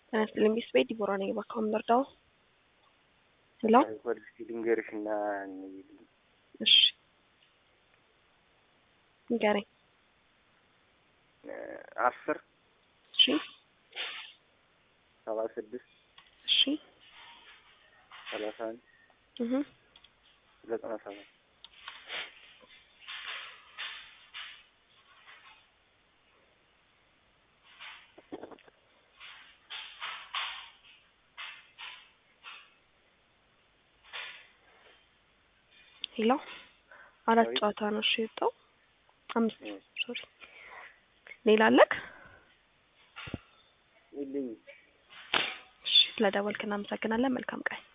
ስለሚስ ቤት ዲቦራ ነኝ ባካም ደርዳው ሄሎ ወልስ ሊንገርሽና እሺ ንገረኝ 10 እሺ 76 እሺ 31 97 ሄሎ አራት ጨዋታ ነው እሺ የወጣው 5 ሶሪ ሌላ አለክ ይልኝ እሺ ስለደወልክ እናመሰግናለን መልካም ቀን